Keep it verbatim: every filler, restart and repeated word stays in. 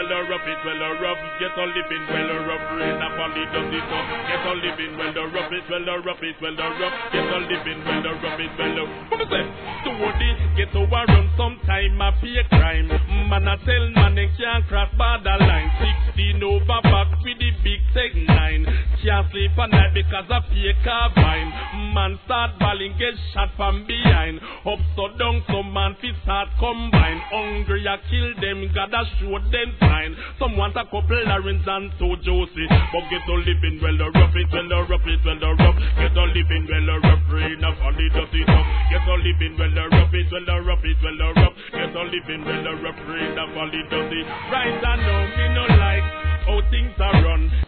well the rough it, well the rough. Get a living, well the rough. Rain a fall, it does it up. Get a living, well the rough it, well the rough it, well the rough. Get a living, well the rough it, well the. What me say? Do this, get over run sometime a pay crime. Man a tell man they can't cross border line. Sixteen over back with the big tech nine. Can't sleep at night because of fake carbine. Man start balling, get shot from behind. Up so down, some man fi start combine. Hungry a kill them, gotta show them sign. Some want a couple Larrins and two Josie. But get a living well the rough it, well the rough it, well the rough. Get a living well the rough, rain a fall it does it up. Get a living well the rough it, well the rough it, well the rough. Get a living well the rough, rain a fall it does it. Right I know me no like how things are run.